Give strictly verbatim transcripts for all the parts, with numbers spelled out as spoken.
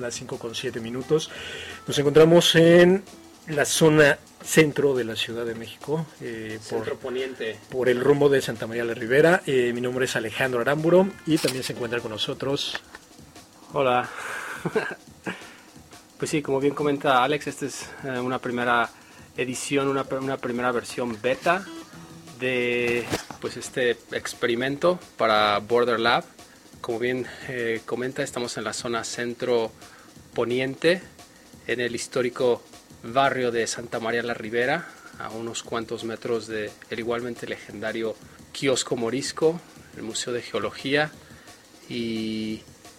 las cinco con siete minutos. Nos encontramos en la zona centro de la Ciudad de México, eh, centro por, poniente, por el rumbo de Santa María la Ribera. Eh, mi nombre es Alejandro Aramburo y también se encuentra con nosotros. Hola. Pues sí, como bien comenta Alex, esta es eh, una primera edición, una, una primera versión beta de pues este experimento para Border Lab. Como bien eh, comenta, estamos en la zona centro poniente, en el histórico barrio de Santa María la Ribera, a unos cuantos metros del igualmente legendario Kiosco Morisco, el Museo de Geología y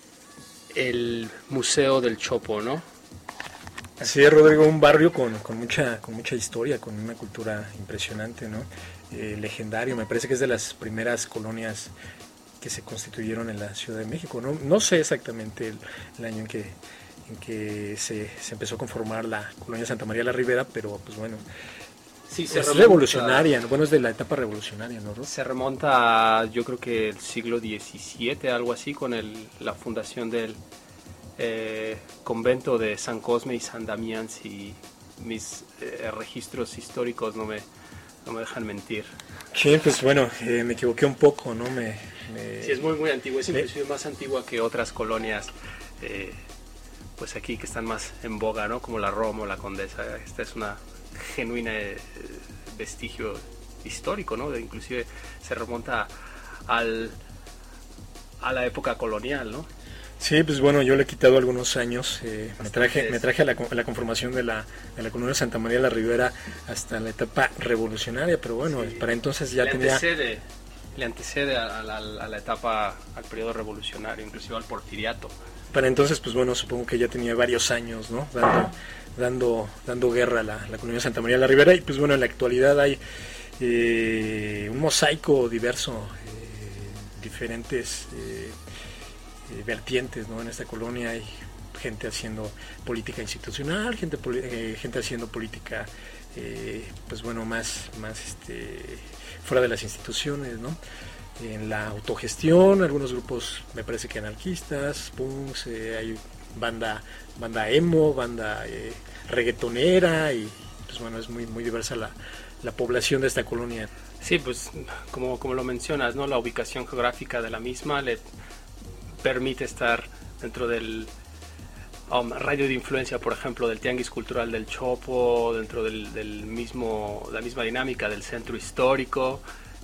el Museo del Chopo, ¿no? Así es, Rodrigo, un barrio con, con mucha con mucha historia, con una cultura impresionante, ¿no? Eh, legendario, me parece que es de las primeras colonias que se constituyeron en la Ciudad de México, ¿no? No sé exactamente el, el año en que en que se, se empezó a conformar la colonia Santa María la Ribera, pero pues bueno, sí, se es remonta, revolucionaria, ¿no? Bueno, es de la etapa revolucionaria, ¿no, Rod? Se remonta a, yo creo que el siglo diecisiete, algo así, con el, la fundación del eh, convento de San Cosme y San Damián, si mis eh, registros históricos no me, no me dejan mentir. Sí, pues bueno, eh, me equivoqué un poco, ¿no? Me, me... Sí, es muy, muy antigua, es inclusive más antigua que otras colonias, eh, pues aquí que están más en boga, ¿no? Como la Roma o la Condesa. Esta es una genuina eh, vestigio histórico, ¿no? Inclusive se remonta al, a la época colonial, ¿no? Sí, pues bueno, yo le he quitado algunos años, eh, me traje me traje a la, a la conformación de la, de la colonia Santa María la Ribera hasta la etapa revolucionaria, pero bueno, sí, para entonces ya le tenía... Antecede, le antecede a la, a la etapa, al periodo revolucionario, inclusive al porfiriato. Para entonces, pues bueno, supongo que ya tenía varios años, ¿no? Dando, dando, dando guerra a la, la colonia Santa María la Ribera, y pues bueno, en la actualidad hay eh, un mosaico diverso, eh, diferentes eh, eh, vertientes, ¿no? En esta colonia hay gente haciendo política institucional, gente, eh, gente haciendo política, eh, pues bueno, más, más este, fuera de las instituciones, ¿no? En la autogestión, algunos grupos me parece que anarquistas, punks, eh, hay banda banda emo, banda eh, reggaetonera, y pues bueno, es muy muy diversa la, la población de esta colonia. Sí, pues como, como lo mencionas, ¿no? La ubicación geográfica de la misma le permite estar dentro del um, radio de influencia, por ejemplo, del Tianguis Cultural del Chopo, dentro del, del mismo, la misma dinámica del centro histórico.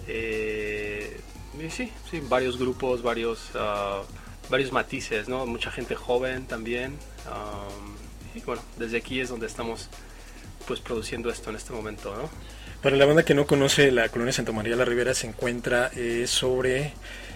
Eh, sí, sí, varios grupos, varios, uh, varios matices, ¿no? Mucha gente joven también. Um, y bueno, desde aquí es donde estamos pues produciendo esto en este momento, ¿no? Para la banda que no conoce, la colonia Santa María la Ribera se encuentra eh, sobre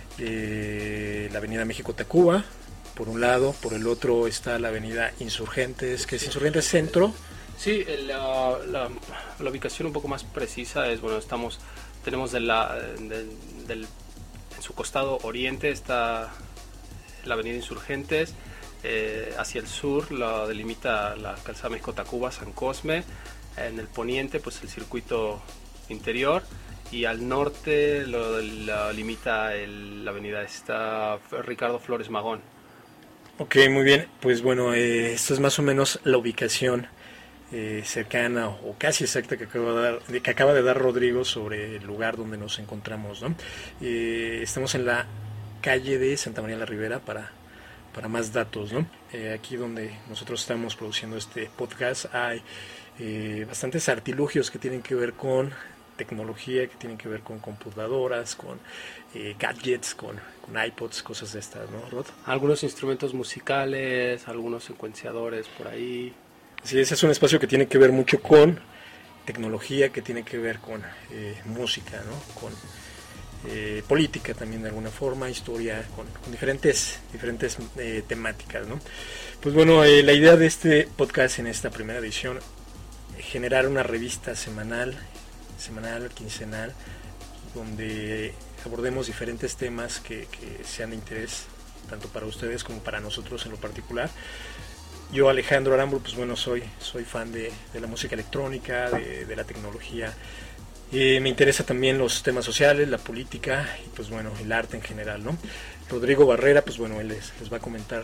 eh, la avenida México-Tacuba, por un lado, por el otro está la avenida Insurgentes, que es Insurgentes Centro. Sí, el, la, la, la ubicación un poco más precisa es, bueno, estamos, tenemos de la, de, del, en su costado oriente está la avenida Insurgentes, eh, hacia el sur la delimita la calzada México-Tacuba, San Cosme, en el poniente pues el circuito interior, y al norte lo, lo limita el, la avenida está Ricardo Flores Magón. Ok, muy bien, pues bueno, eh, esto es más o menos la ubicación eh, cercana o casi exacta que acaba, de dar, que acaba de dar Rodrigo sobre el lugar donde nos encontramos, ¿no? Eh, estamos en la calle de Santa María la Ribera para, para más datos, ¿no? Eh, aquí donde nosotros estamos produciendo este podcast hay eh, bastantes artilugios que tienen que ver con tecnología, que tienen que ver con computadoras, con eh, gadgets, con, con iPods, cosas de estas, ¿no, Rod? Algunos instrumentos musicales, algunos secuenciadores por ahí. Sí, ese es un espacio que tiene que ver mucho con tecnología, que tiene que ver con eh, música, ¿no? Con eh, política también de alguna forma, historia, con, con diferentes, diferentes eh, temáticas, ¿no? Pues bueno, eh, la idea de este podcast en esta primera edición, generar una revista semanal, semanal, quincenal, donde abordemos diferentes temas que, que sean de interés tanto para ustedes como para nosotros en lo particular. Yo, Alejandro Aramburu, pues bueno, soy, soy fan de, de la música electrónica, de, de la tecnología. Eh, me interesa también los temas sociales, la política y pues bueno, el arte en general, ¿no? Rodrigo Barrera, pues bueno, él les, les va a comentar un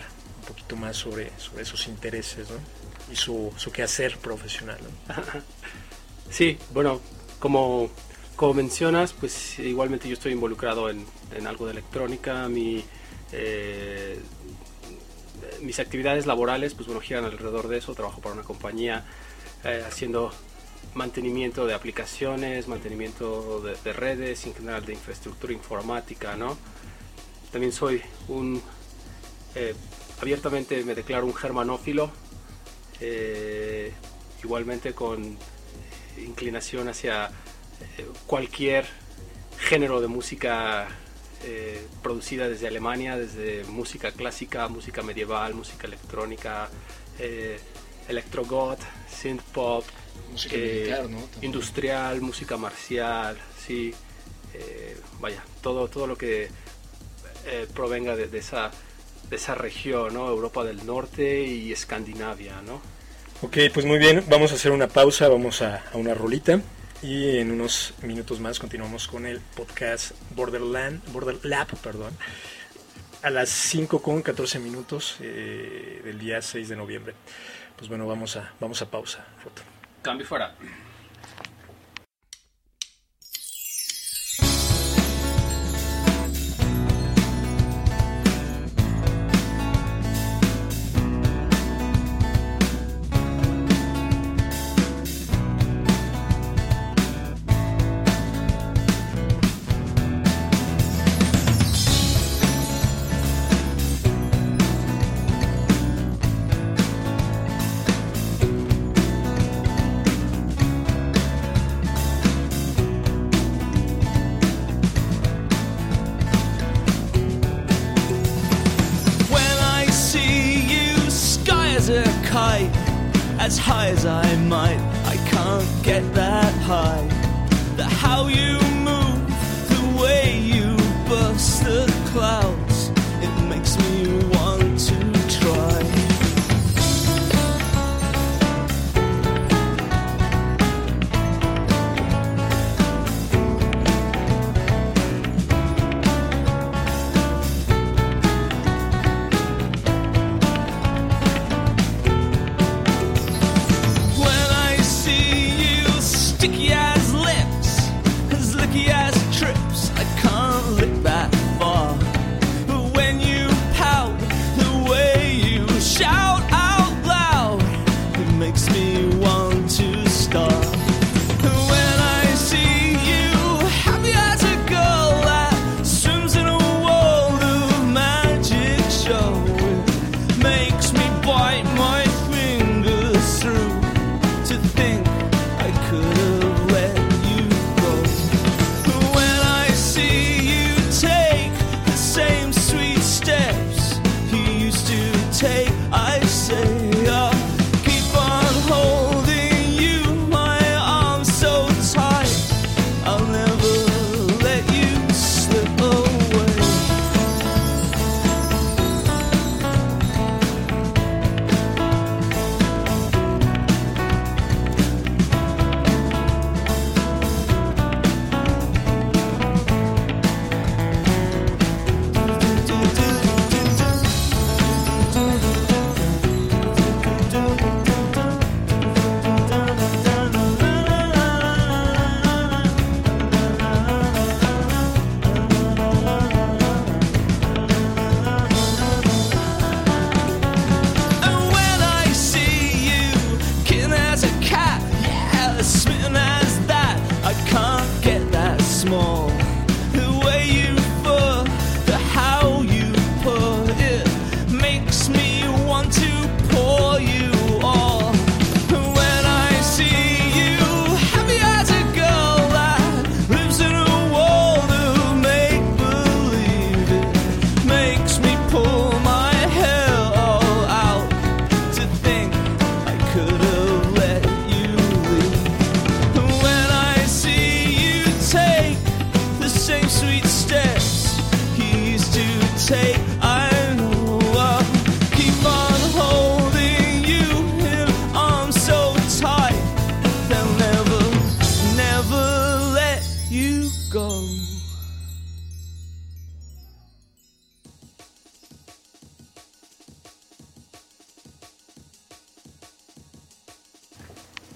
poquito más sobre, sobre sus intereses, ¿no? Y su, su quehacer profesional, ¿no? Sí, bueno, como, como mencionas, pues igualmente yo estoy involucrado en, en algo de electrónica. Mi, eh, mis actividades laborales, pues bueno, giran alrededor de eso. Trabajo para una compañía eh, haciendo mantenimiento de aplicaciones, mantenimiento de, de redes, en general de infraestructura informática, ¿no? También soy un, eh, abiertamente me declaro un germanófilo, eh, igualmente con inclinación hacia eh, cualquier género de música eh, producida desde Alemania, desde música clásica, música medieval, música electrónica, eh, electrogoth, synth pop, música eh, militar, ¿no? industrial, música marcial, sí, eh, vaya, todo, todo lo que eh, provenga de, de, esa, de esa región, ¿no? Europa del Norte y Escandinavia, ¿no? Ok, pues muy bien, vamos a hacer una pausa, vamos a, a una rolita y en unos minutos más continuamos con el podcast Borderland, Border Lab, perdón, a las cinco con catorce minutos eh, del día seis de noviembre. Pues bueno, vamos a, vamos a pausa, Foto. Cambio fuera. As high as I might, I can't get that high. The how you move, the way you burst the clouds, it makes me want to try.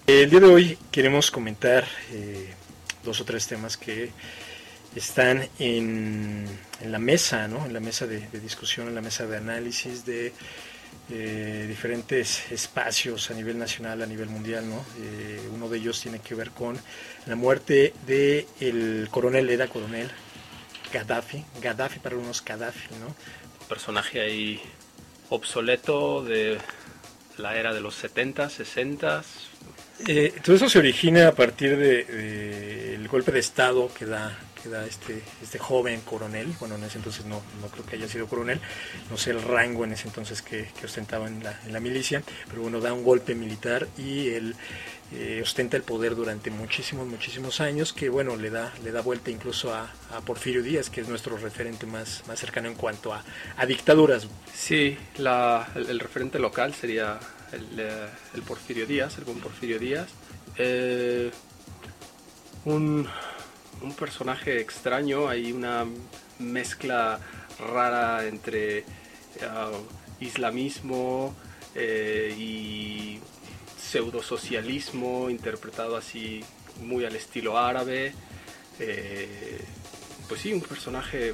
El día de hoy queremos comentar eh, dos o tres temas que están en, en la mesa, ¿no? En la mesa de, de discusión, en la mesa de análisis de eh, diferentes espacios a nivel nacional, a nivel mundial, ¿no? Eh, uno de ellos tiene que ver con la muerte de el coronel, era coronel Gaddafi, Gaddafi para unos Gaddafi, ¿no? Personaje ahí obsoleto de la era de los setenta, sesenta. Eh, todo eso se origina a partir de, de el golpe de estado que da, que da este, este joven coronel. Bueno, en ese entonces no, no creo que haya sido coronel, no sé el rango en ese entonces que, que ostentaba en la, en la milicia, pero bueno, da un golpe militar y él eh, ostenta el poder durante muchísimos, muchísimos años, que bueno, le da, le da vuelta incluso a, a Porfirio Díaz, que es nuestro referente más, más cercano en cuanto a, a dictaduras. Sí, la, el, el referente local sería el, el Porfirio Díaz, el buen Porfirio Díaz. Eh, un, un personaje extraño, hay una mezcla rara entre uh, islamismo eh, y pseudosocialismo, interpretado así muy al estilo árabe. Eh, pues sí, un personaje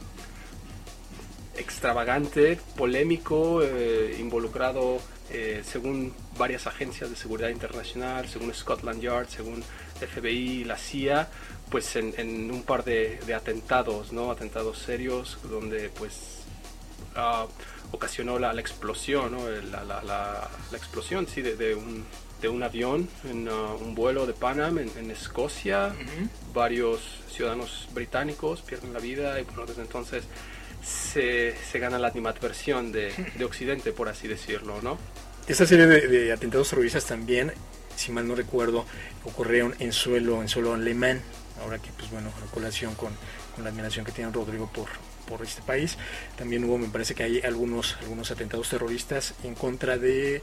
extravagante, polémico, eh, involucrado eh, según varias agencias de seguridad internacional, según Scotland Yard, según F B I, la C I A, pues en, en un par de, de atentados, ¿no? Atentados serios, donde pues uh, ocasionó la, la explosión, ¿no? la, la, la, la explosión, sí, de, de, un, de un avión en uh, un vuelo de Panam en, en Escocia. Uh-huh. Varios ciudadanos británicos pierden la vida y bueno, desde entonces se, se gana la animadversión de, de Occidente, por así decirlo, ¿no? Esta serie de, de atentados terroristas también, si mal no recuerdo, ocurrieron en suelo, en suelo alemán. Ahora que, pues bueno, a colación con, con la admiración que tiene Rodrigo por, por este país, también hubo, me parece que hay algunos, algunos atentados terroristas en contra de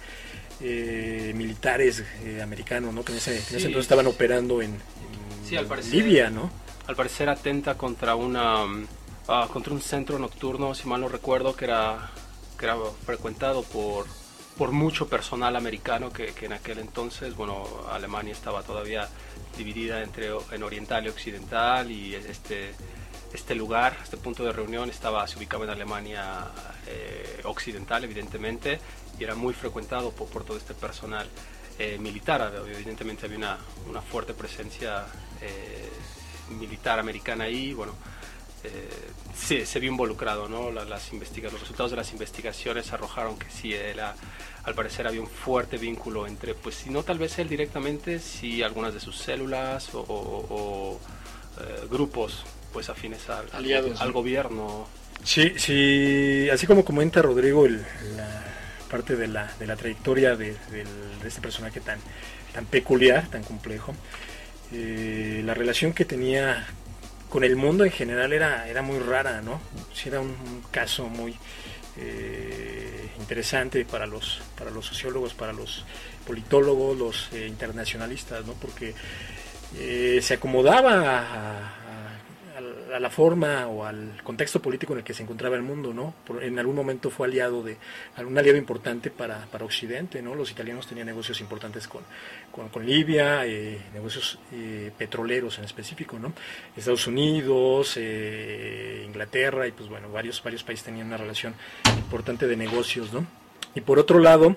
eh, militares eh, americanos, ¿no? Que en ese, sí. en ese entonces estaban operando en, en, sí, al parecer, Libia, ¿no? Al parecer atenta contra una uh, contra un centro nocturno, si mal no recuerdo, que era, que era frecuentado por por mucho personal americano que, que en aquel entonces, bueno, Alemania estaba todavía dividida entre en oriental y occidental, y este este lugar, este punto de reunión estaba se ubicaba en Alemania eh, occidental, evidentemente, y era muy frecuentado por, por todo este personal eh, militar. Evidentemente había una, una fuerte presencia eh, militar americana ahí. Bueno, eh, sí, se vio involucrado, ¿no? Las, las investiga- los resultados de las investigaciones arrojaron que sí, era, al parecer había un fuerte vínculo entre, pues si no tal vez él directamente, sí algunas de sus células o, o, o eh, grupos pues afines al, Aliados, al ¿no? gobierno. Sí, sí, así como comenta Rodrigo, el, la parte de la, de la trayectoria de, de, de este personaje tan, tan peculiar, tan complejo, eh, la relación que tenía con el mundo en general era, era muy rara, ¿no? Sí, era un, un caso muy eh, interesante para los, para los sociólogos, para los politólogos, los eh, internacionalistas, ¿no? Porque eh, se acomodaba a, a a la forma o al contexto político en el que se encontraba el mundo, ¿no? Por, en algún momento fue aliado de, un aliado importante para, para Occidente, ¿no? Los italianos tenían negocios importantes con, con, con Libia, eh, negocios eh, petroleros en específico, ¿no? Estados Unidos, eh, Inglaterra y pues bueno, varios, varios países tenían una relación importante de negocios, ¿no? Y por otro lado,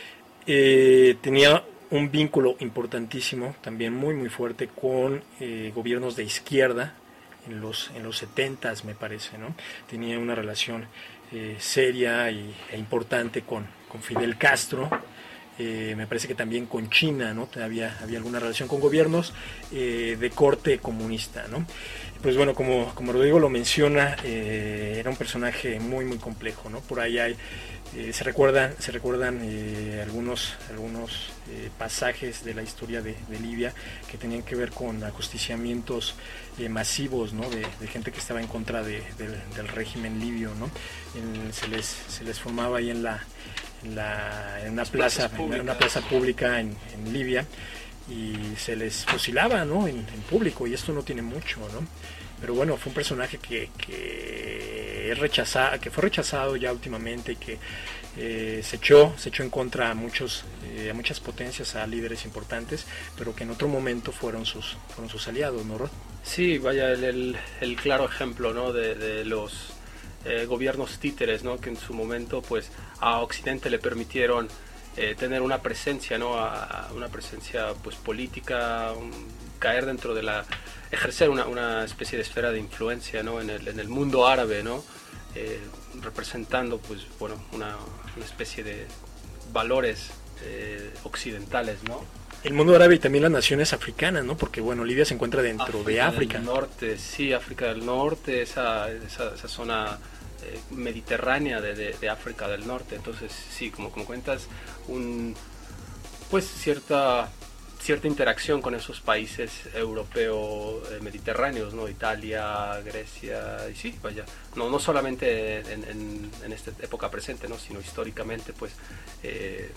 eh, tenía un vínculo importantísimo, también muy muy fuerte con eh, gobiernos de izquierda, en los en los setentas me parece, ¿no? Tenía una relación eh, seria y, e importante con, con Fidel Castro, eh, me parece que también con China, ¿no? Había, había alguna relación con gobiernos eh, de corte comunista, ¿no? Pues bueno, como, como Rodrigo lo menciona, eh, era un personaje muy muy complejo, ¿no? Por ahí hay Eh, se recuerdan, se recuerdan eh, algunos, algunos eh, pasajes de la historia de, de Libia que tenían que ver con ajusticiamientos eh, masivos, ¿no? de, de gente que estaba en contra de, del, del régimen libio, ¿no? En, se les se les formaba ahí en la en, la, en una plaza en una plaza pública en, en Libia y se les fusilaba, ¿no? en, en público, y esto no tiene mucho, ¿no? Pero bueno, fue un personaje que, que que es rechazado, que fue rechazado ya últimamente y que eh, se echó, se echó en contra a muchos, eh, a muchas potencias, a líderes importantes, pero que en otro momento fueron sus, fueron sus aliados, ¿no, Rod? Sí, vaya, el, el, el claro ejemplo, ¿no? de, de los eh, gobiernos títeres, ¿no? Que en su momento, pues, a Occidente le permitieron eh, tener una presencia, ¿no? A, a una presencia, pues, política, un, caer dentro de la, ejercer una, una especie de esfera de influencia, ¿no? En el, en el mundo árabe, ¿no? Eh, representando, pues, bueno, una, una especie de valores eh, occidentales, ¿no? El mundo árabe y también las naciones africanas, ¿no? Porque, bueno, Libia se encuentra dentro África de África. del Norte, sí, África del Norte, esa, esa, esa zona eh, mediterránea de, de, de África del Norte. Entonces, sí, como, como cuentas, un, pues cierta, cierta interacción con esos países europeos eh, mediterráneos, ¿no? Italia, Grecia, y sí, vaya, no, no solamente en, en, en esta época presente, ¿no? Sino históricamente, pues, eh,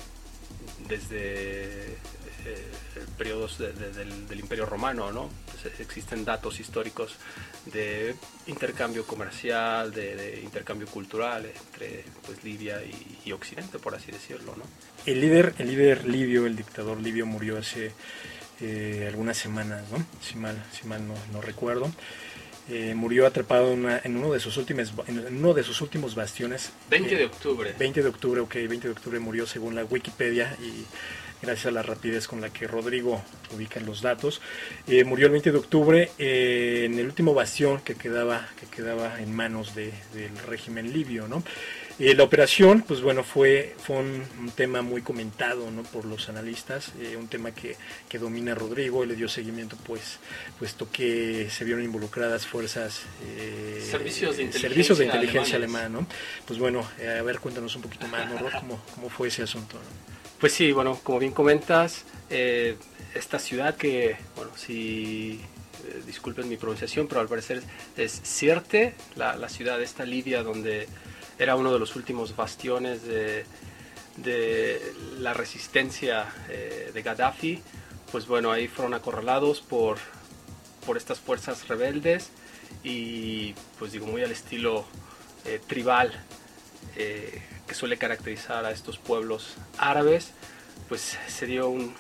desde eh, periodos de, de, del, del Imperio Romano, ¿no? Entonces, existen datos históricos de intercambio comercial, de, de intercambio cultural entre, pues, Libia y, y Occidente, por así decirlo, ¿no? El líder, el líder libio, el dictador libio murió hace eh, algunas semanas, ¿no? Si mal, si mal no, no recuerdo. Eh, murió atrapado en, una, en, uno de sus últimos, en uno de sus últimos bastiones. veinte eh, de octubre. veinte de octubre, ok, veinte de octubre murió según la Wikipedia y gracias a la rapidez con la que Rodrigo ubica los datos. Eh, murió el veinte de octubre eh, en el último bastión que quedaba, que quedaba en manos de, del régimen libio, ¿no? Eh, la operación, pues bueno, fue, fue un, un tema muy comentado, ¿no? Por los analistas, eh, un tema que, que domina Rodrigo, y le dio seguimiento, pues, puesto que se vieron involucradas fuerzas, eh, servicios de inteligencia, servicios de inteligencia alemanes. alemán, ¿no? Pues bueno, eh, a ver, cuéntanos un poquito más, ¿no, Rod? ¿Cómo, cómo fue ese asunto, ¿no? Pues sí, bueno, como bien comentas, eh, esta ciudad que, bueno, si eh, disculpen mi pronunciación, pero al parecer es Sirte, la, la ciudad de esta Libia, donde era uno de los últimos bastiones de, de la resistencia eh, de Gaddafi. Pues bueno, ahí fueron acorralados por, por estas fuerzas rebeldes y, pues digo, muy al estilo eh, tribal eh, que suele caracterizar a estos pueblos árabes, pues se dio un,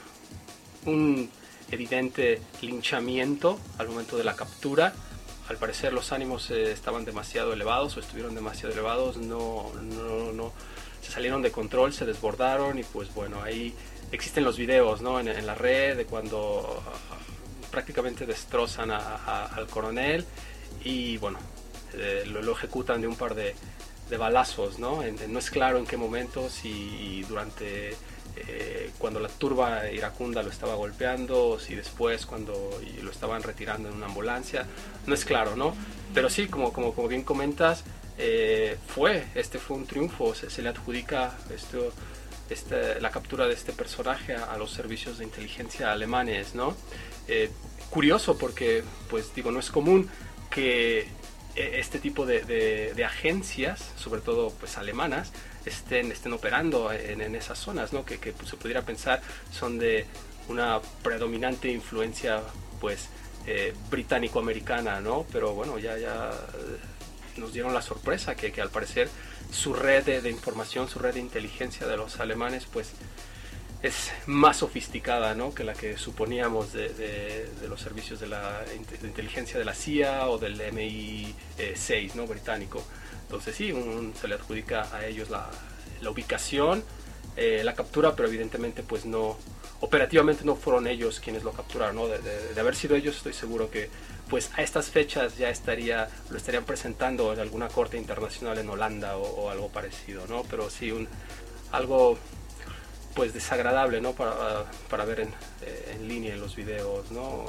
un evidente linchamiento al momento de la captura. Al parecer los ánimos eh, estaban demasiado elevados o estuvieron demasiado elevados, no, no, no, se salieron de control, se desbordaron y pues bueno, ahí existen los videos, ¿no? en, en la red de cuando uh, prácticamente destrozan a, a, al coronel y bueno, eh, lo, lo ejecutan de un par de, de balazos, ¿no? En, en, no es claro en qué momento, si durante eh, cuando la turba iracunda lo estaba golpeando, o si después cuando lo estaban retirando en una ambulancia, no es claro, ¿no? Pero sí, como, como, como bien comentas, eh, fue, este fue un triunfo, se, se le adjudica esto, este, la captura de este personaje a, a los servicios de inteligencia alemanes, ¿no? Eh, curioso porque, pues digo, no es común que este tipo de, de, de agencias, sobre todo pues alemanas, estén, estén operando en, en esas zonas, ¿no? Que, que pues, se pudiera pensar son de una predominante influencia pues eh, británico-americana, ¿no? Pero bueno, ya, ya nos dieron la sorpresa que, que al parecer su red de, de información, su red de inteligencia de los alemanes pues es más sofisticada, ¿no? Que la que suponíamos de, de, de los servicios de la de inteligencia de la C I A o del M I seis, ¿no? Británico. Entonces sí, un, se le adjudica a ellos la, la ubicación, eh, la captura, pero evidentemente pues no, operativamente no fueron ellos quienes lo capturaron, ¿no? De, de, de haber sido ellos, estoy seguro que pues a estas fechas ya estaría, lo estarían presentando en alguna corte internacional en Holanda o, o algo parecido, ¿no? Pero sí, un, algo pues desagradable, ¿no? Para, para ver en, en línea en los videos, ¿no?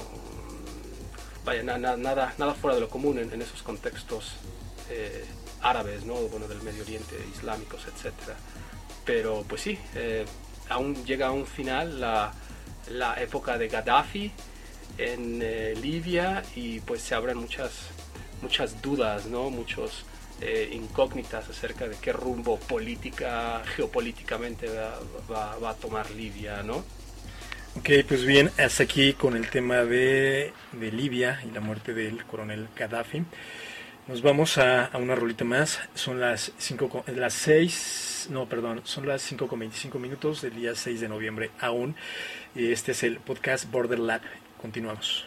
Vaya, na, na, nada, nada fuera de lo común en, en esos contextos eh, árabes, ¿no? Bueno, del Medio Oriente, islámicos, etcétera. Pero pues sí, eh, aún llega a un final la, la época de Gaddafi en eh, Libia y pues se abren muchas, muchas dudas, ¿no? Muchos Eh, incógnitas acerca de qué rumbo política, geopolíticamente va, va, va a tomar Libia, ¿no? Ok, pues bien, hasta aquí con el tema de, de Libia y la muerte del coronel Gaddafi. Nos vamos a, a una rolita más. Son las cinco, las seis, no, perdón, son las cinco con veinticinco minutos del día seis de noviembre aún. Este es el podcast Border Lab. Continuamos.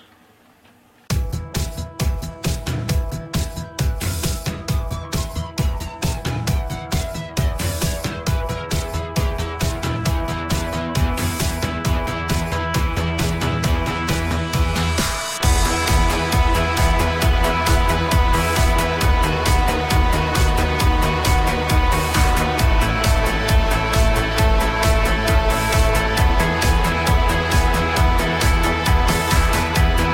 Thank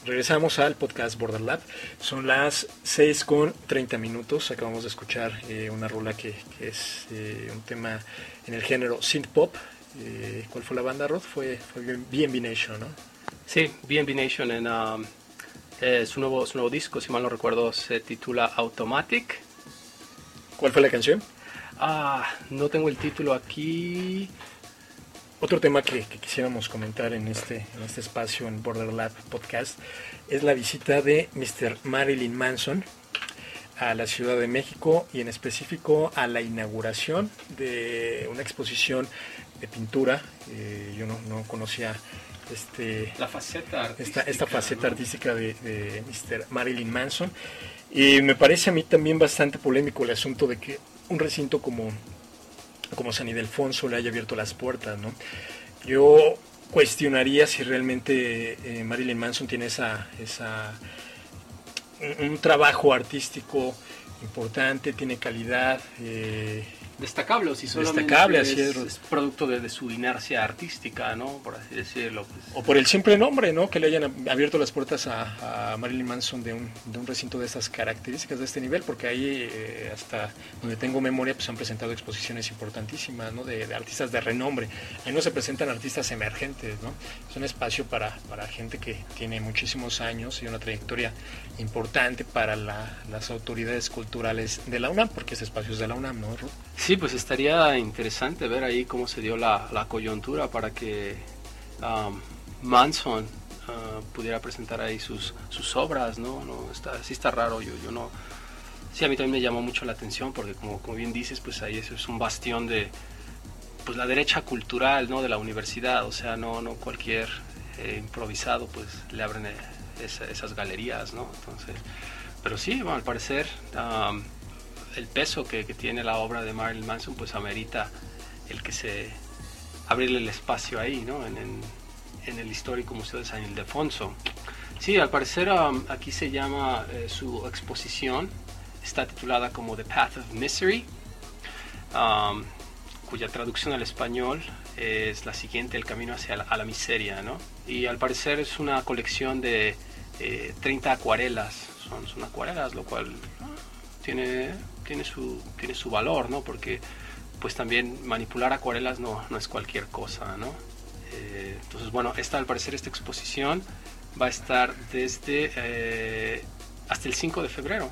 regresamos al podcast Border Lab. Son las seis con treinta minutos. Acabamos de escuchar eh, una rola que, que es eh, un tema en el género synth pop. Eh, ¿Cuál fue la banda, Rod? Fue, fue B and B Nation, ¿no? Sí, B and B Nation en um, eh, su, nuevo, su nuevo disco, si mal no recuerdo, se titula Automatic. ¿Cuál fue la canción? Ah, no tengo el título aquí. Otro tema que, que quisiéramos comentar en este, en este espacio en Border Lab Podcast es la visita de mister Marilyn Manson a la Ciudad de México y en específico a la inauguración de una exposición de pintura. Eh, yo no, no conocía este, la faceta artística, esta, esta faceta ¿no? artística de, de mister Marilyn Manson. Y me parece a mí también bastante polémico el asunto de que un recinto como... como San Ildefonso le haya abierto las puertas, ¿no? Yo cuestionaría si realmente eh, Marilyn Manson tiene esa, esa un, un trabajo artístico importante, tiene calidad, eh, destacable, o si solamente destacable, es, así es, es producto de, de su inercia artística, ¿no? Por así decirlo. Pues. O por el simple nombre, ¿no? Que le hayan abierto las puertas a, a Marilyn Manson de un, de un recinto de estas características, de este nivel, porque ahí, eh, hasta donde tengo memoria, pues han presentado exposiciones importantísimas, ¿no? De, de artistas de renombre. Ahí no se presentan artistas emergentes, ¿no? Es un espacio para, para gente que tiene muchísimos años y una trayectoria importante para la, las autoridades culturales de la UNAM, porque ese espacio es de la UNAM, ¿no, Ruth? Sí, pues estaría interesante ver ahí cómo se dio la, la coyuntura para que um, Manson uh, pudiera presentar ahí sus, sus obras, ¿no? no está, sí está raro, yo, yo no... Sí, a mí también me llamó mucho la atención porque como, como bien dices, pues ahí eso es un bastión de pues la derecha cultural, ¿no? De la universidad, o sea, no, no cualquier eh, improvisado pues le abren eh, esa, esas galerías, ¿no? Entonces, pero sí, bueno, al parecer... Um, el peso que, que tiene la obra de Marilyn Manson pues amerita el que se abrirle el espacio ahí, ¿no? En, en, en el histórico Museo de San Ildefonso. Sí, al parecer um, aquí se llama eh, su exposición, está titulada como The Path of Misery, um, cuya traducción al español es la siguiente: el camino hacia la, a la miseria, ¿no? Y al parecer es una colección de eh, treinta acuarelas, son, son acuarelas, lo cual tiene... tiene su tiene su valor, ¿no? Porque pues también manipular acuarelas no, no es cualquier cosa, ¿no? Eh, entonces, bueno, esta al parecer esta exposición va a estar desde eh, hasta el cinco de febrero.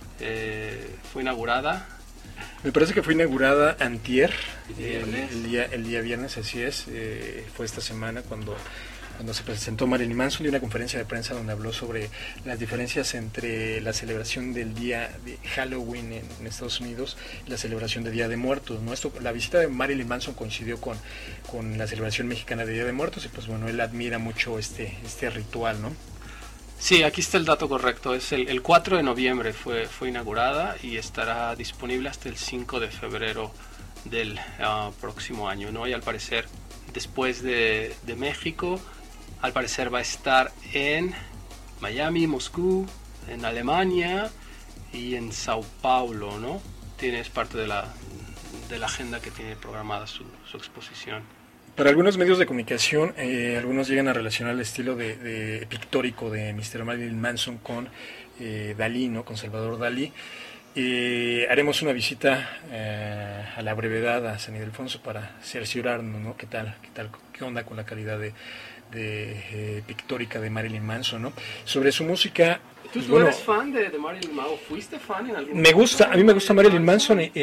Eh, fue inaugurada. Me parece que fue inaugurada antier, el, el, día, el día viernes, así es. Eh, fue esta semana cuando... cuando se presentó Marilyn Manson, dio una conferencia de prensa donde habló sobre las diferencias entre la celebración del día de Halloween en, en Estados Unidos y la celebración de Día de Muertos, ¿no? Esto, la visita de Marilyn Manson coincidió con, con la celebración mexicana de Día de Muertos y pues bueno, él admira mucho este, este ritual, ¿no? Sí, aquí está el dato correcto, es el, el cuatro de noviembre fue, fue inaugurada y estará disponible hasta el cinco de febrero del uh, próximo año, ¿no? Y al parecer, después de, de México, al parecer va a estar en Miami, Moscú, en Alemania y en Sao Paulo, ¿no? Tiene, es parte de la, de la agenda que tiene programada su, su exposición. Para algunos medios de comunicación, eh, algunos llegan a relacionar el estilo de, de pictórico de mister Marilyn Manson con eh, Dalí, ¿no? Con Salvador Dalí. Eh, haremos una visita eh, a la brevedad a San Ildefonso para cerciorarnos, ¿no? ¿Qué tal, qué tal, qué onda con la calidad de de eh, pictórica de Marilyn Manson, ¿no? Sobre su música... ¿Tú bueno, eres fan de, de Marilyn Manson? ¿Fuiste fan en algún Me gusta, a mí me gusta Marilyn Manson. Manson.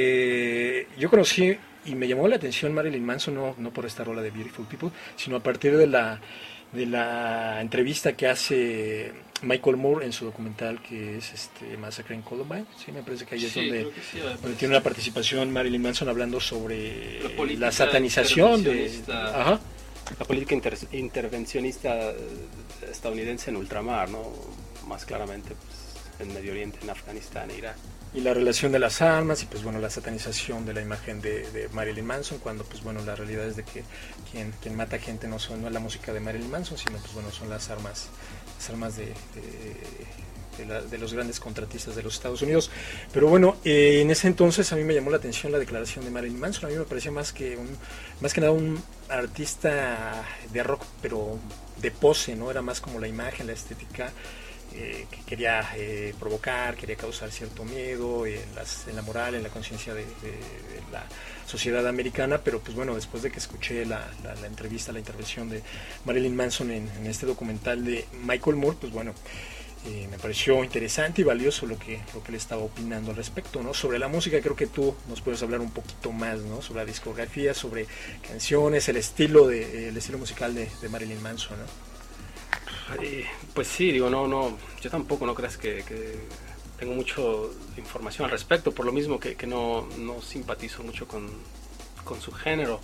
Eh, yo conocí y me llamó la atención Marilyn Manson, no, no por esta rola de Beautiful People, sino a partir de la, de la entrevista que hace Michael Moore en su documental que es este Massacre in Columbine. Sí, me parece que ahí es Sí, donde, creo que sí, donde tiene una participación Marilyn Manson hablando sobre La política la satanización de... intervencionista. Ajá. La política inter intervencionista estadounidense en ultramar, ¿no? Más claramente pues, en Medio Oriente, en Afganistán e Irak. Y la relación de las armas y pues bueno, la satanización de la imagen de, de Marilyn Manson, cuando pues bueno, la realidad es de que quien, quien mata gente no, son, no es la música de Marilyn Manson, sino pues bueno, son las armas, las armas de, de de, la, de los grandes contratistas de los Estados Unidos. Pero bueno, eh, en ese entonces a mí me llamó la atención la declaración de Marilyn Manson. A mí me parecía más que un, más que nada un artista de rock, pero de pose, ¿no? Era más como la imagen, la estética, eh, que quería eh, provocar, quería causar cierto miedo en, las, en la moral, en la conciencia de, de, de la sociedad americana. Pero pues bueno, después de que escuché la, la, la entrevista, la intervención de Marilyn Manson en, en este documental de Michael Moore, pues bueno, eh, me pareció interesante y valioso lo que, lo que le estaba opinando al respecto, ¿no? Sobre la música creo que tú nos puedes hablar un poquito más, ¿no? Sobre la discografía, sobre canciones, el estilo, de, el estilo musical de, de Marilyn Manson, ¿no? Eh, pues sí, digo, no, no, yo tampoco no creas que, que tengo mucha información al respecto, por lo mismo que, que no, no simpatizo mucho con, con su género.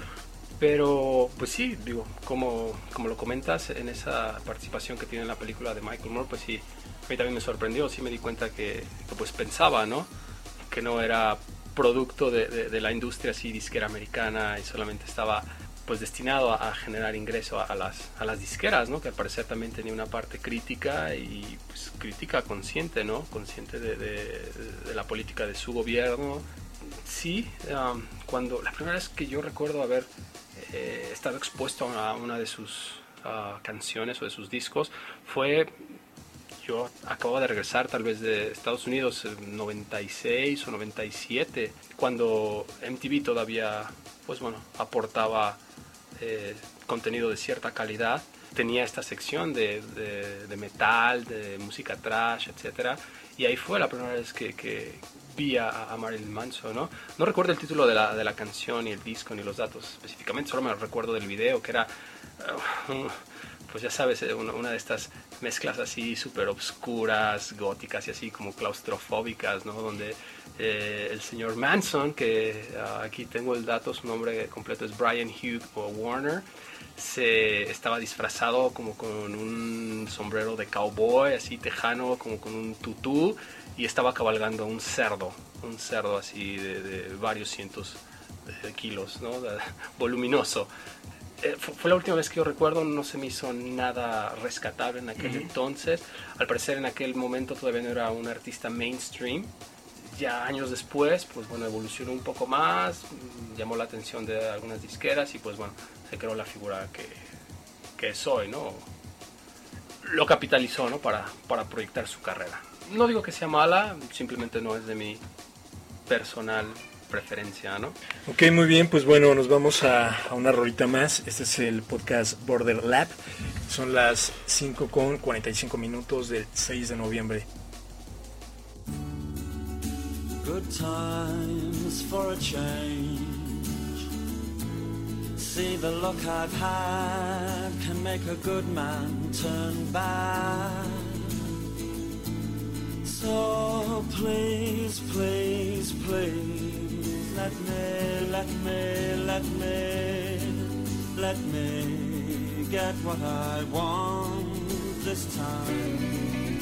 Pero pues sí, digo, como, como lo comentas, en esa participación que tiene en la película de Michael Moore, pues sí, a mí también me sorprendió, sí me di cuenta que, que pues pensaba, ¿no? Que no era producto de, de, de la industria así disquera americana y solamente estaba pues destinado a, a generar ingreso a, a, las, a las disqueras, ¿no? Que al parecer también tenía una parte crítica y pues crítica consciente, ¿no? Consciente de, de, de la política de su gobierno. Sí, um, cuando la primera vez que yo recuerdo haber eh, estado expuesto a una de sus uh, canciones o de sus discos fue, yo acabo de regresar tal vez de Estados Unidos en noventa y seis o noventa y siete, cuando M T V todavía, pues bueno, aportaba eh, contenido de cierta calidad. Tenía esta sección de, de, de metal, de música trash, etcétera, y ahí fue la primera vez que, que vi a, a Marilyn Manson, ¿no? No recuerdo el título de la, de la canción, ni el disco, ni los datos específicamente, solo me recuerdo del video, que era, uh, pues ya sabes, una, una de estas mezclas así súper obscuras, góticas y así como claustrofóbicas, ¿no? Donde eh, el señor Manson, que uh, aquí tengo el dato, su nombre completo es Brian Hugh Warner, se estaba disfrazado como con un sombrero de cowboy, así tejano, como con un tutú, y estaba cabalgando un cerdo, un cerdo así de, de varios cientos de kilos, ¿no? De, voluminoso. Eh, fue, fue la última vez que yo recuerdo, no se me hizo nada rescatable en aquel uh-huh. entonces. Al parecer en aquel momento todavía no era un artista mainstream. Ya años después, pues bueno, evolucionó un poco más, llamó la atención de algunas disqueras y pues bueno, se creó la figura que, que es hoy, ¿no? Lo capitalizó, ¿no? Para, para proyectar su carrera. No digo que sea mala, simplemente no es de mi personal preferencia, ¿no? Ok, muy bien, pues bueno, nos vamos a, a una rolita más. Este es el podcast Border Lab. Son las cinco con cuarenta y cinco minutos del seis de noviembre. Good times for a change. See, the look I've had can make a good man turn bad. So please, please, please, let me, let me, let me, let me get what I want this time.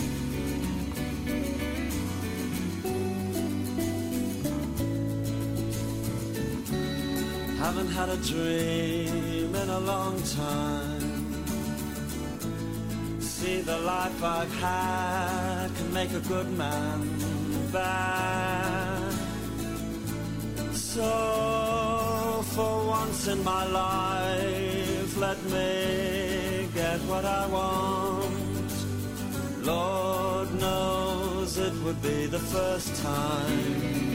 Haven't had a dream in a long time. See, the life I've had can make a good man bad. So for once in my life, let me get what I want. Lord knows it would be the first time.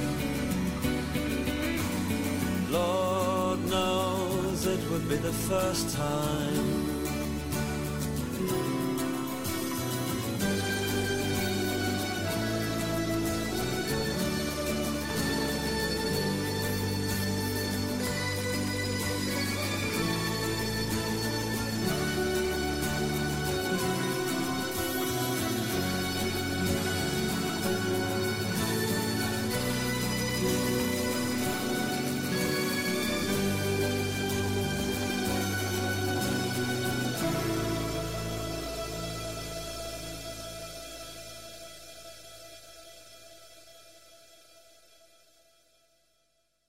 Lord knows it would be the first time.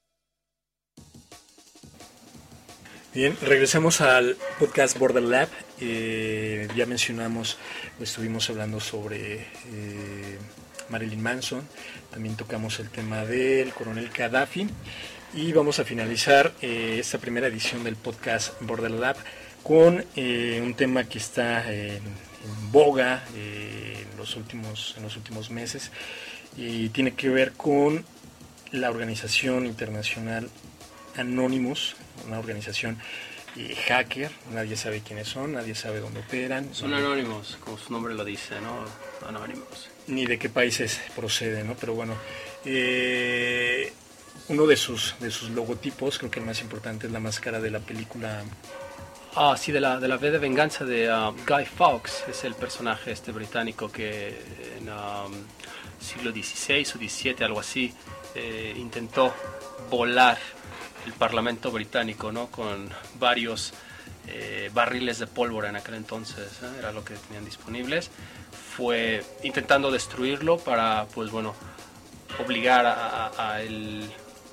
Bien, regresamos al podcast Border Lab eh, ya mencionamos, estuvimos hablando sobre eh, Marilyn Manson, también tocamos el tema del coronel Gaddafi, y vamos a finalizar eh, esta primera edición del podcast Border Lab con eh, un tema que está en, en boga eh, en los últimos en los últimos meses, y tiene que ver con la organización internacional Anonymous, una organización eh, hacker. Nadie sabe quiénes son, nadie sabe dónde operan. Son anónimos, como su nombre lo dice, ¿no? Anónimos. Ni de qué países proceden, ¿no? Pero bueno, eh, uno de sus de sus logotipos, creo que el más importante, es la máscara de la película. Ah, sí, de la, de la V de Venganza de uh, Guy Fawkes. Es el personaje este británico que en um, siglo dieciséis o diecisiete, algo así, eh, intentó volar el Parlamento británico, ¿no? Con varios eh, barriles de pólvora en aquel entonces, ¿eh? Era lo que tenían disponibles. Fue intentando destruirlo para, pues bueno, obligar a, a, a el...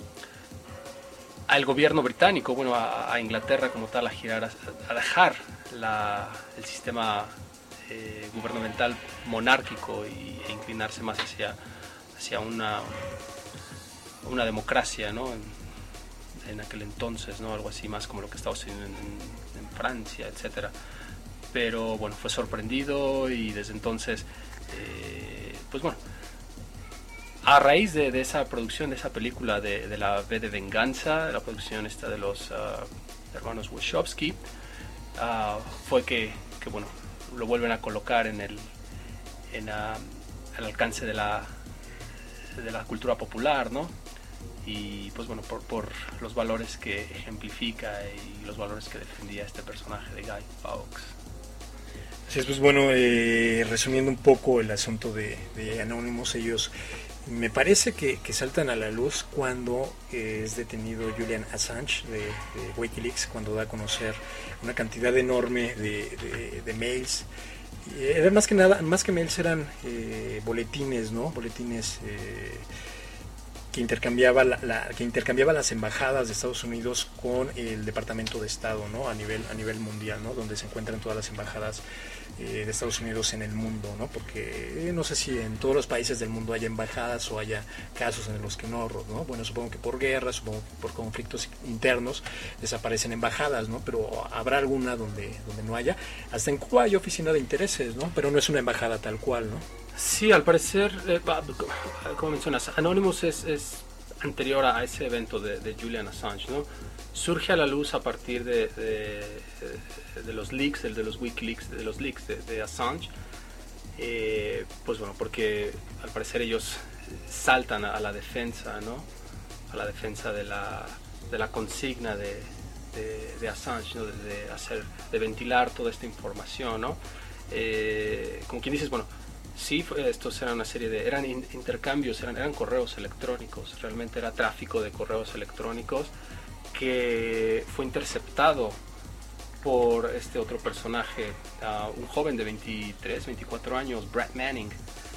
al gobierno británico, bueno, a, a Inglaterra como tal, a girar, a, a dejar la, el sistema eh, gubernamental monárquico y, e inclinarse más hacia, hacia una, una democracia, ¿no? En, en aquel entonces, ¿no? Algo así más como lo que estaba sucediendo en, en, en Francia, etcétera. Pero bueno, fue sorprendido y desde entonces, eh, pues bueno, a raíz de, de esa producción, de esa película de, de la V de Venganza, la producción esta de los uh, hermanos Wachowski, uh, fue que, que, bueno, lo vuelven a colocar en el, en, uh, el alcance de la, de la cultura popular, ¿no? Y pues bueno, por, por los valores que ejemplifica y los valores que defendía este personaje de Guy Fawkes. Así es, pues bueno, eh, resumiendo un poco el asunto de, de Anonymous, ellos me parece que, que saltan a la luz cuando eh, es detenido Julian Assange de, de Wikileaks, cuando da a conocer una cantidad enorme de, de, de mails. Era más que nada, más que mails, eran eh, boletines, ¿no? Boletines eh, que intercambiaba la, la, que intercambiaba las embajadas de Estados Unidos con el Departamento de Estado, ¿no? A nivel a nivel mundial, ¿no? Donde se encuentran todas las embajadas eh, de Estados Unidos en el mundo, ¿no? Porque eh, no sé si en todos los países del mundo haya embajadas o haya casos en los que no, ¿no? Bueno, supongo que por guerras, supongo que por conflictos internos desaparecen embajadas, ¿no? Pero habrá alguna donde donde no haya. Hasta en Cuba hay oficina de intereses, ¿no? Pero no es una embajada tal cual, ¿no? Sí, al parecer, eh, como mencionas, Anonymous es, es anterior a ese evento de, de Julian Assange, ¿no? Surge a la luz a partir de, de, de los leaks, de, de los Wikileaks, de los leaks de, de Assange, eh, pues bueno, porque al parecer ellos saltan a, a la defensa, ¿no? A la defensa de la, de la consigna de, de, de Assange, ¿no? De, de hacer, de ventilar toda esta información, ¿no? Eh, como quien dices, bueno, sí, estos eran una serie de, eran intercambios, eran, eran correos electrónicos, realmente era tráfico de correos electrónicos que fue interceptado por este otro personaje, uh, un joven de veintitrés, veinticuatro años, Brad Manning,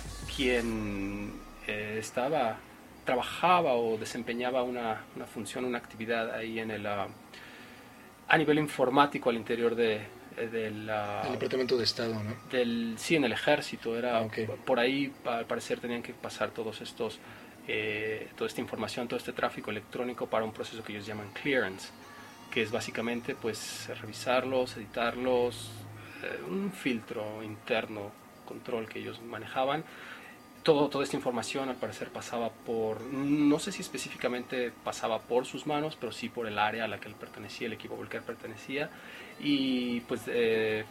quien eh, estaba, trabajaba o desempeñaba una, una función, una actividad ahí en el, uh, a nivel informático al interior de del uh, el Departamento de Estado, ¿no? Del, sí, en el ejército, era okay. Por ahí al parecer tenían que pasar todos estos, eh, toda esta información, todo este tráfico electrónico para un proceso que ellos llaman clearance, que es básicamente pues revisarlos, editarlos, eh, un filtro interno, control que ellos manejaban. Todo, toda esta información al parecer pasaba por, no sé si específicamente pasaba por sus manos, pero sí por el área a la que él pertenecía, el equipo al que él pertenecía. Y pues eh,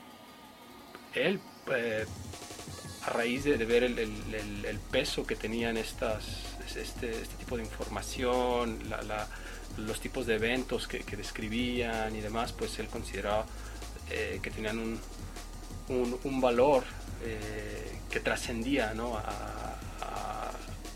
él, eh, a raíz de, de ver el, el, el, el peso que tenían estas, este, este tipo de información, la, la, los tipos de eventos que, que describían y demás, pues él consideraba eh, que tenían un, un, un valor eh, que trascendía, ¿no? a, a,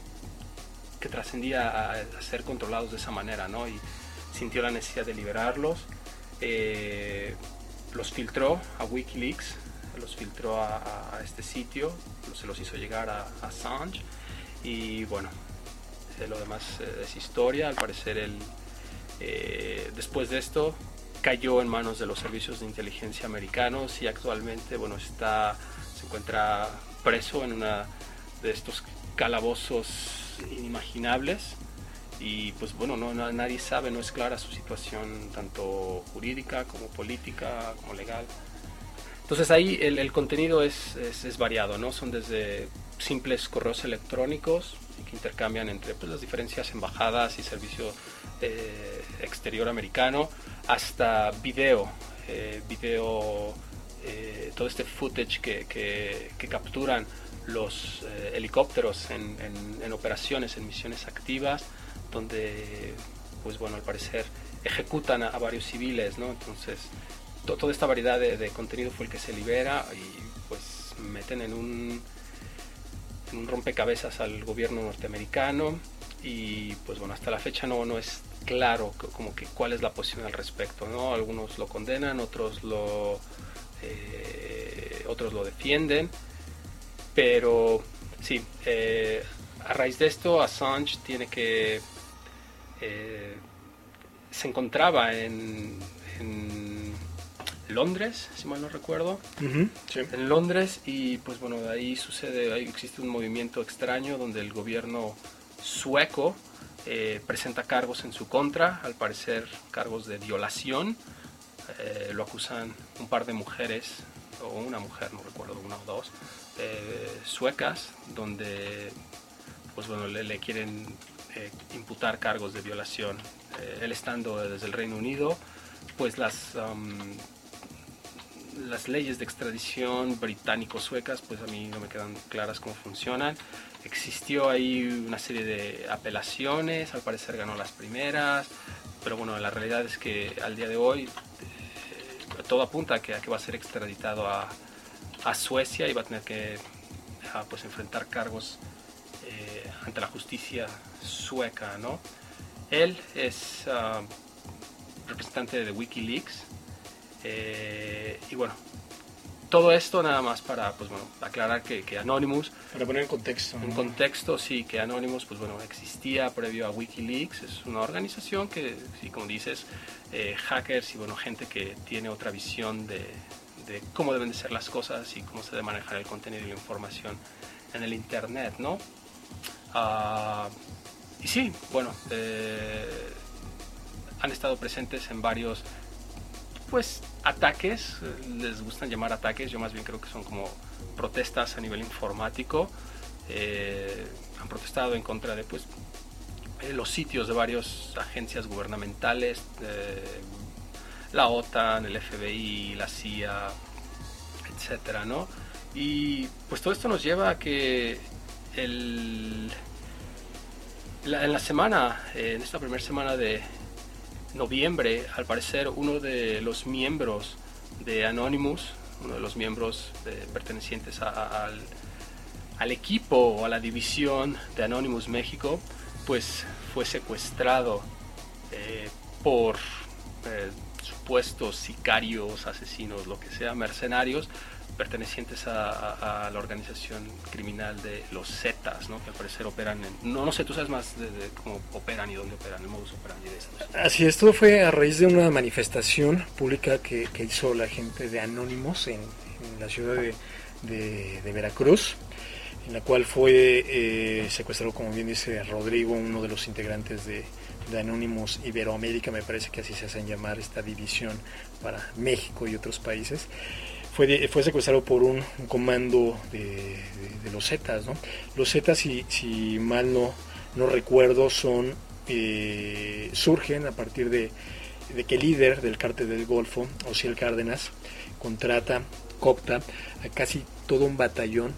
que trascendía a, a ser controlados de esa manera, ¿no? Y sintió la necesidad de liberarlos. Eh, los filtró a Wikileaks, los filtró a, a este sitio, se los hizo llegar a, a Assange y bueno, eh, lo demás eh, es historia. Al parecer él, eh, después de esto, cayó en manos de los servicios de inteligencia americanos y actualmente, bueno, está, se encuentra preso en una de estos calabozos inimaginables y pues bueno, no, no, nadie sabe, no es clara su situación tanto jurídica como política, como legal. Entonces ahí el, el contenido es, es, es variado, ¿no? Son desde simples correos electrónicos que intercambian entre pues, las diferentes embajadas y servicio eh, exterior americano, hasta video, eh, video, eh, todo este footage que, que, que capturan los eh, helicópteros en, en, en operaciones, en misiones activas, donde, pues bueno, al parecer ejecutan a, a varios civiles, ¿no? Entonces, to, toda esta variedad de, de contenido fue el que se libera y pues meten en un, en un rompecabezas al gobierno norteamericano y pues bueno, hasta la fecha no, no es claro como que cuál es la posición al respecto, ¿no? Algunos lo condenan, otros lo, eh, otros lo defienden. Pero sí, eh, a raíz de esto, Assange tiene que... Eh, se encontraba en, en Londres, si mal no recuerdo. Uh-huh, sí. En Londres y pues bueno, de ahí sucede, ahí existe un movimiento extraño donde el gobierno sueco eh, presenta cargos en su contra, al parecer cargos de violación. Eh, lo acusan un par de mujeres, o una mujer, no recuerdo, una o dos, eh, suecas, donde pues bueno, le, le quieren eh, imputar cargos de violación. Eh, él estando desde el Reino Unido, pues las, um, las leyes de extradición británico-suecas, pues a mí no me quedan claras cómo funcionan. Existió ahí una serie de apelaciones, al parecer ganó las primeras, pero bueno, la realidad es que al día de hoy eh, todo apunta a que, a que va a ser extraditado a, a Suecia y va a tener que a, pues, enfrentar cargos eh, ante la justicia sueca, ¿no? Él es uh, representante de Wikileaks eh, y bueno, todo esto nada más para pues bueno, aclarar que, que Anonymous, para poner en contexto, en ¿no? contexto, sí, que Anonymous pues bueno, existía previo a Wikileaks. Es una organización que, sí, como dices, eh, hackers y bueno, gente que tiene otra visión de, de cómo deben de ser las cosas y cómo se debe manejar el contenido y la información en el internet, ¿no? Uh, y sí, bueno, eh, han estado presentes en varios pues ataques, les gustan llamar ataques, yo más bien creo que son como protestas a nivel informático. Eh, han protestado en contra de pues eh, los sitios de varias agencias gubernamentales, eh, la OTAN, el F B I, la C I A, etcétera, ¿no? Y pues todo esto nos lleva a que el, la, en la semana, eh, en esta primera semana de noviembre, al parecer uno de los miembros de Anonymous, uno de los miembros de, pertenecientes a, a, al, al equipo o a la división de Anonymous México, pues fue secuestrado eh, por eh, supuestos sicarios, asesinos, lo que sea, mercenarios, pertenecientes a, a, a la organización criminal de los Zetas, ¿no? Que al parecer operan en... No, no sé, tú sabes más de, de cómo operan y dónde operan, el modus operandi de estos. Así es, todo fue a raíz de una manifestación pública que, que hizo la gente de Anonymous en, en la ciudad de, de, de Veracruz, en la cual fue eh, secuestrado, como bien dice Rodrigo, uno de los integrantes de, de Anonymous Iberoamérica, me parece que así se hacen llamar esta división para México y otros países. Fue, fue secuestrado por un, un comando de, de, de los Zetas, ¿no? Los Zetas, si, si mal no, no recuerdo, son eh, surgen a partir de, de que el líder del cártel del Golfo, Ociel Cárdenas, contrata, coopta a casi todo un batallón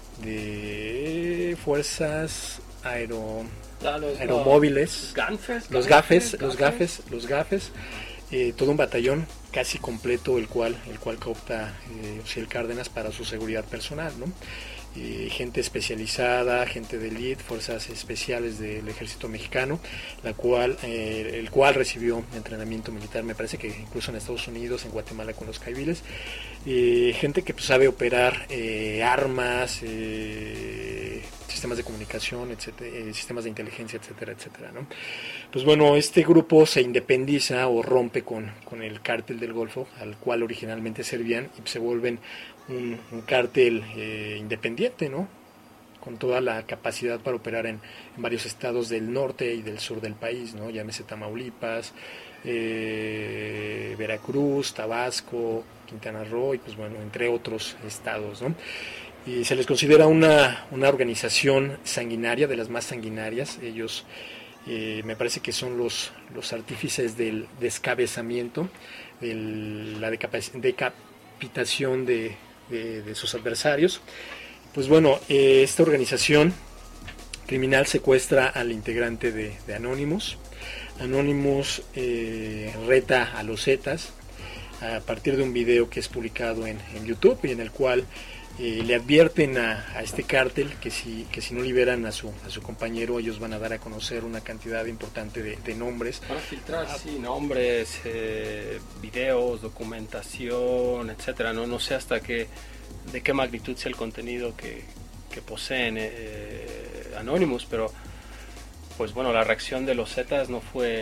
de fuerzas aero, ah, los, aeromóviles, los gafes, los gafes, los gafes, los gafes, eh, todo un batallón casi completo, el cual el cual coopta eh, Ociel Cárdenas para su seguridad personal, ¿no? Eh, gente especializada, gente de elite, fuerzas especiales del ejército mexicano, la cual eh, el cual recibió entrenamiento militar, me parece que incluso en Estados Unidos, en Guatemala con los caiviles, eh, gente que pues, sabe operar eh, armas, eh, sistemas de comunicación, etcétera, eh, sistemas de inteligencia, etcétera, etcétera, ¿no? Pues bueno, este grupo se independiza o rompe con, con el cártel del Golfo, al cual originalmente servían, y se vuelven un, un cártel eh, independiente, ¿no? Con toda la capacidad para operar en, en varios estados del norte y del sur del país, ¿no? Llámese Tamaulipas, eh, Veracruz, Tabasco, Quintana Roo, y pues bueno, entre otros estados, ¿no? Y se les considera una, una organización sanguinaria, de las más sanguinarias. Ellos eh, me parece que son los, los artífices del descabezamiento, de la decapitación de, de, de sus adversarios. Pues bueno, eh, esta organización criminal secuestra al integrante de, de Anonymous. Anonymous eh, reta a los Zetas a partir de un video que es publicado en, en YouTube, y en el cual eh, le advierten a, a este cártel que si, que si no liberan a su, a su compañero, ellos van a dar a conocer una cantidad importante de, de nombres. Para filtrar, ah, sí, nombres, eh, videos, documentación, etcétera. No, no sé hasta qué, de qué magnitud sea el contenido que, que poseen eh, Anonymous, pero pues bueno, la reacción de los Zetas no fue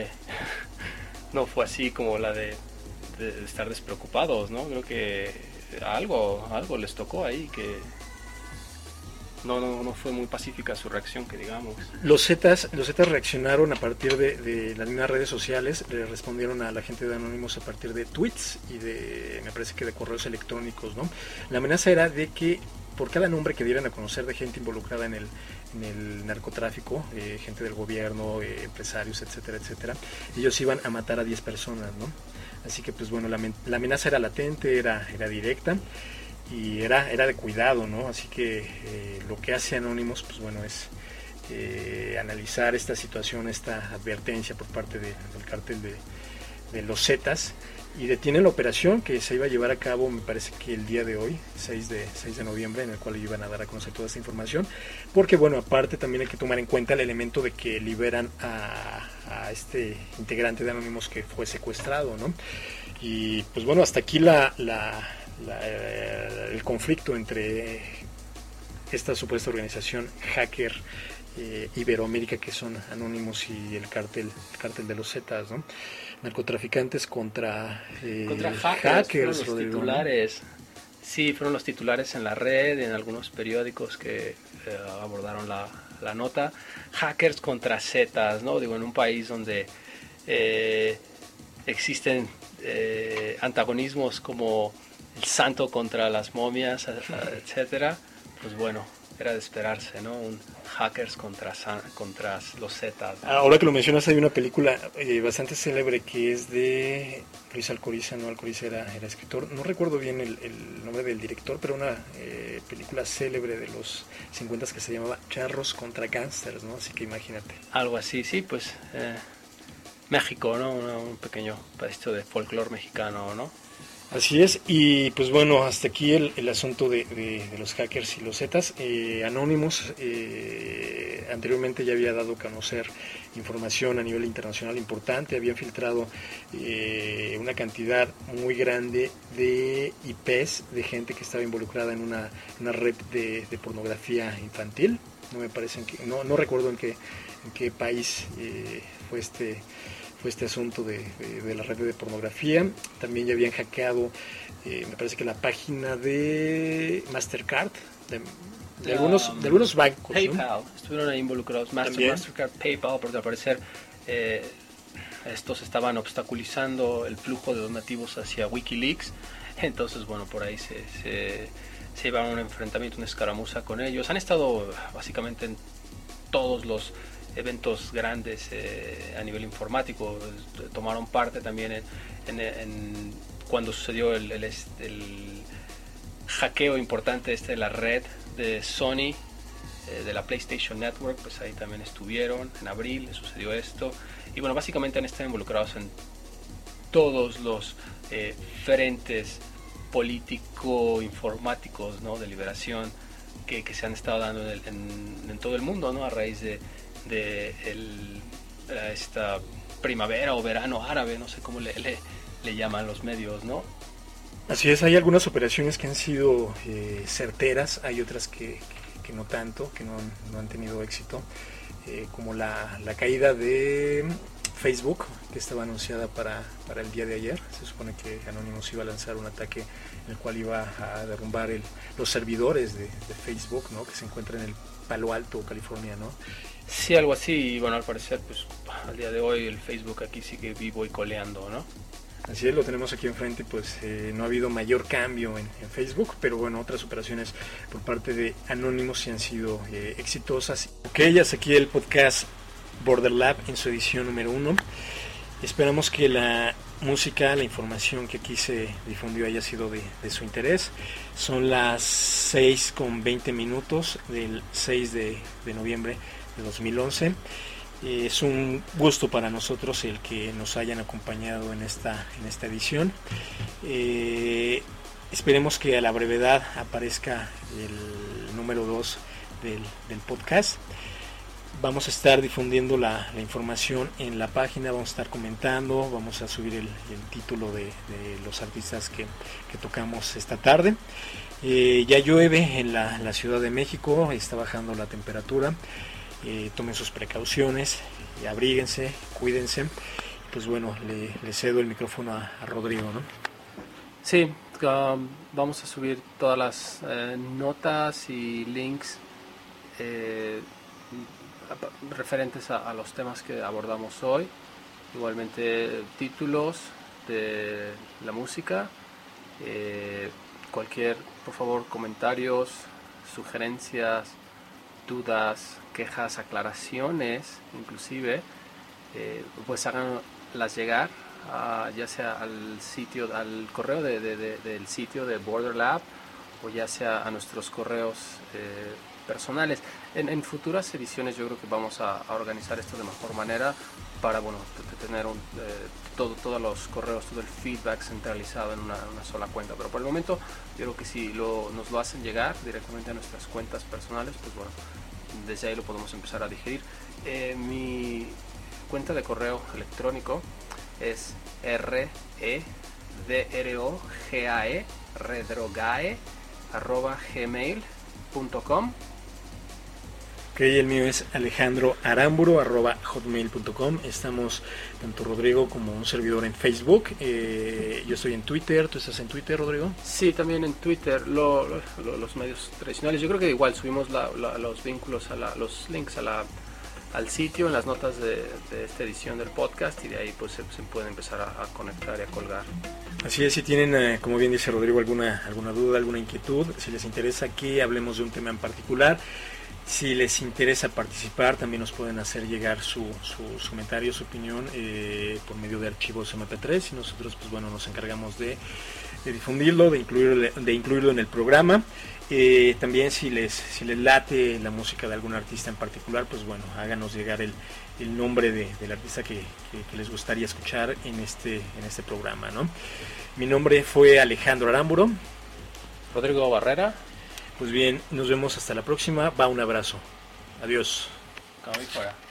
no fue así como la de, de estar despreocupados, ¿no? Creo que algo algo les tocó ahí, que no no no fue muy pacífica su reacción, que digamos. Los Zetas los Zetas reaccionaron a partir de, de las mismas redes sociales, le respondieron a la gente de Anonymous a partir de tweets y de, me parece que de correos electrónicos, ¿no? La amenaza era de que por cada nombre que dieran a conocer de gente involucrada en el, en el narcotráfico, eh, gente del gobierno, eh, empresarios, etcétera, etcétera, ellos iban a matar a diez personas, ¿no? Así que pues bueno, la, la amenaza era latente, era, era directa y era, era de cuidado, ¿no? Así que eh, lo que hace Anonymous, pues bueno, es eh, analizar esta situación, esta advertencia por parte de, del cártel de, de los Zetas, y detienen la operación que se iba a llevar a cabo, me parece que el día de hoy, seis de noviembre, en el cual iban a dar a conocer toda esta información, porque bueno, aparte también hay que tomar en cuenta el elemento de que liberan a, a este integrante de Anonymous que fue secuestrado, ¿no? Y pues bueno, hasta aquí la, la, la el conflicto entre esta supuesta organización hacker eh, Iberoamérica, que son Anonymous, y el cártel, el cártel de los Zetas, ¿no? Narcotraficantes contra, eh, contra hackers, hackers fueron los titulares. Sí, fueron los titulares en la red, en algunos periódicos que eh, abordaron la, la nota. Hackers contra Zetas, ¿no? Digo, en un país donde eh, existen eh, antagonismos como el santo contra las momias, etcétera. Pues bueno, era de esperarse, ¿no? Un hackers contra, contra los Zetas, ¿no? Ahora que lo mencionas, hay una película eh, bastante célebre que es de Luis Alcoriza, ¿no? Alcoriza era, era escritor, no recuerdo bien el, el nombre del director, pero una eh, película célebre de los cincuenta que se llamaba Charros contra Gangsters, ¿no? Así que imagínate. Algo así, sí, pues eh, México, ¿no? Un, un pequeño pedacito de folclore mexicano, ¿no? Así es, y pues bueno, hasta aquí el, el asunto de, de, de los hackers y los Zetas. eh, Anonymous eh, anteriormente ya había dado a conocer información a nivel internacional importante, habían filtrado eh, una cantidad muy grande de I Pes de gente que estaba involucrada en una, una red de, de pornografía infantil. No me parece en que, no, no recuerdo en qué, en qué país eh, fue este fue este asunto de, de, de la red de pornografía. También ya habían hackeado, eh, me parece que la página de Mastercard, de, de, um, algunos, de algunos bancos. PayPal, ¿no? Estuvieron ahí involucrados, Master, Mastercard, PayPal, porque al parecer eh, estos estaban obstaculizando el flujo de donativos hacia Wikileaks. Entonces, bueno, por ahí se, se, se iba a un enfrentamiento, una escaramuza con ellos. Han estado básicamente en todos los eventos grandes eh, a nivel informático. Tomaron parte también en, en, en cuando sucedió el, el, el hackeo importante este de la red de Sony, eh, de la PlayStation Network, pues ahí también estuvieron. En abril sucedió esto, y bueno, básicamente han estado involucrados en todos los eh, frentes político-informáticos, ¿no? De liberación que, que se han estado dando en, el, en, en todo el mundo, ¿no? A raíz de de el, esta primavera o verano árabe, no sé cómo le, le, le llaman los medios, ¿no? Así es, hay algunas operaciones que han sido eh, certeras, hay otras que, que no tanto, que no, no han tenido éxito, eh, como la, la caída de Facebook, que estaba anunciada para, para el día de ayer. Se supone que Anonymous iba a lanzar un ataque en el cual iba a derrumbar el, los servidores de, de Facebook, ¿no? Que se encuentran en el Palo Alto, California, ¿no? Sí, algo así, y bueno, al parecer, pues al día de hoy el Facebook aquí sigue vivo y coleando, ¿no? Así es, lo tenemos aquí enfrente, pues eh, no ha habido mayor cambio en, en Facebook, pero bueno, otras operaciones por parte de Anonymous sí han sido eh, exitosas. Ok, ya es aquí el podcast Border Lab en su edición número uno. Esperamos que la música, la información que aquí se difundió haya sido de, de su interés. Son las seis con veinte minutos del seis de, de noviembre de dos mil once. Eh, es un gusto para nosotros el que nos hayan acompañado en esta, en esta edición. Eh, esperemos que a la brevedad aparezca el número dos del, del podcast. Vamos a estar difundiendo la, la información en la página, vamos a estar comentando, vamos a subir el, el título de, de los artistas que, que tocamos esta tarde. Eh, ya llueve en la, la Ciudad de México, está bajando la temperatura. Eh, tomen sus precauciones, y abríguense, cuídense. Pues bueno, le, le cedo el micrófono a, a Rodrigo, ¿no? Sí, um, vamos a subir todas las eh, notas y links eh, referentes a, a los temas que abordamos hoy. Igualmente títulos de la música, eh, cualquier, por favor, comentarios, sugerencias, dudas, quejas, aclaraciones, inclusive, eh, pues háganlas llegar a, ya sea al sitio, al correo de, de, de, del sitio de Border Lab, o ya sea a nuestros correos eh, personales. En, en futuras ediciones yo creo que vamos a, a organizar esto de mejor manera para, bueno, tener un, eh, todo, todos los correos, todo el feedback centralizado en una, una sola cuenta. Pero por el momento yo creo que si lo, nos lo hacen llegar directamente a nuestras cuentas personales, pues bueno, desde ahí lo podemos empezar a digerir. Eh, mi cuenta de correo electrónico es r e d r o g a e redrogae arroba gmail punto com. Ok, el mío es alejandro aramburu arroba hotmail punto com. Estamos tanto Rodrigo como un servidor en Facebook. Eh, yo estoy en Twitter. ¿Tú estás en Twitter, Rodrigo? Sí, también en Twitter, lo, lo, los medios tradicionales. Yo creo que igual subimos la, la, los vínculos, a la, los links a la, al sitio en las notas de, de esta edición del podcast, y de ahí pues se, se pueden empezar a, a conectar y a colgar. Así es, si tienen, eh, como bien dice Rodrigo, alguna, alguna duda, alguna inquietud, si les interesa que hablemos de un tema en particular, si les interesa participar, también nos pueden hacer llegar su, su, su comentario, su opinión eh, por medio de archivos eme pe tres, y nosotros pues bueno nos encargamos de, de difundirlo, de incluirlo, de incluirlo en el programa. Eh, también si les, si les late la música de algún artista en particular, pues bueno, háganos llegar el, el nombre de, del artista que, que, que les gustaría escuchar en este, en este programa, ¿no? Mi nombre fue Alejandro Aramburu. Rodrigo Barrera. Pues bien, nos vemos hasta la próxima. Va, un abrazo. Adiós. Acá voy fuera.